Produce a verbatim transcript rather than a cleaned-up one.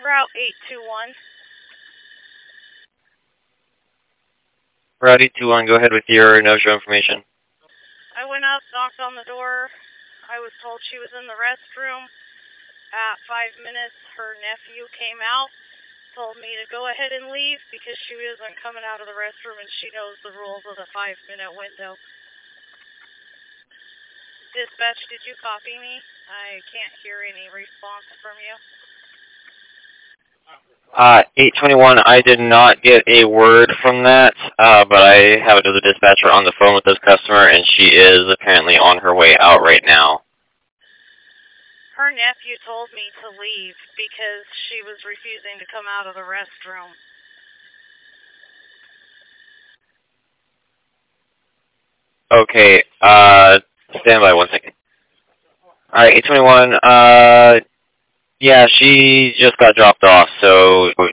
Route eight two one. Route eight two one, go ahead with your no-show information. I went up, knocked on the door. I was told she was in the restroom. At five minutes, her nephew came out, told me to go ahead and leave because she wasn't coming out of the restroom and she knows the rules of the five-minute window. Dispatch, did you copy me? I can't hear any response from you. Uh, eight twenty-one, I did not get a word from that, uh, but I have another dispatcher on the phone with this customer, and she is apparently on her way out right now. Her nephew told me to leave because she was refusing to come out of the restroom. Okay, uh, stand by one second. Alright, eight twenty-one, uh, yeah, she just got dropped off, so